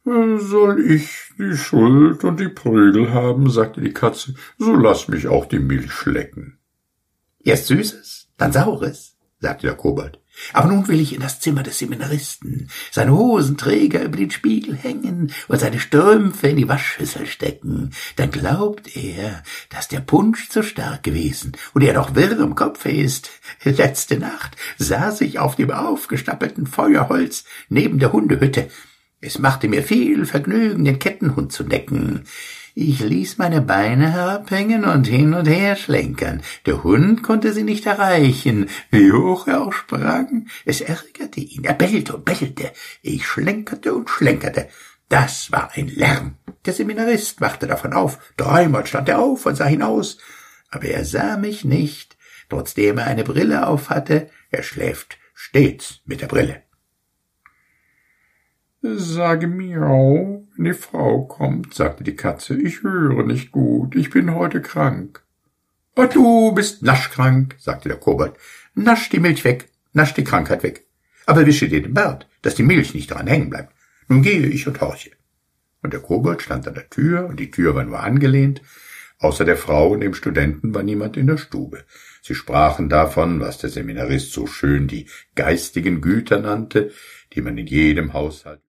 Soll ich die Schuld und die Prügel haben, sagte die Katze, so lass mich auch die Milch schlecken. Erst Süßes, dann Saures, sagte der Kobold. Aber nun will ich in das Zimmer des Seminaristen, seine Hosenträger über den Spiegel hängen und seine Strümpfe in die Waschschüssel stecken. Dann glaubt er, dass der Punsch zu stark gewesen und er noch wirr im Kopfe ist. Letzte Nacht saß ich auf dem aufgestapelten Feuerholz neben der Hundehütte. Es machte mir viel Vergnügen, den Kettenhund zu necken. Ich ließ meine Beine herabhängen und her schlenkern. Der Hund konnte sie nicht erreichen. Wie hoch er auch sprang, es ärgerte ihn. Er bellte und bellte. Ich schlenkerte und schlenkerte. Das war ein Lärm. Der Seminarist wachte davon auf. 3-mal stand er auf und sah hinaus. Aber er sah mich nicht, trotzdem er eine Brille aufhatte. Er schläft stets mit der Brille. »Sage Miau, wenn die Frau kommt«, sagte die Katze, »ich höre nicht gut, ich bin heute krank.« »Du bist naschkrank«, sagte der Kobold. »Nasch die Milch weg, nasch die Krankheit weg. Aber wische dir den Bart, dass die Milch nicht daran hängen bleibt. Nun gehe ich und horche.« Und der Kobold stand an der Tür, und die Tür war nur angelehnt. Außer der Frau und dem Studenten war niemand in der Stube. Sie sprachen davon, was der Seminarist so schön die geistigen Güter nannte, die man in jedem Haushalt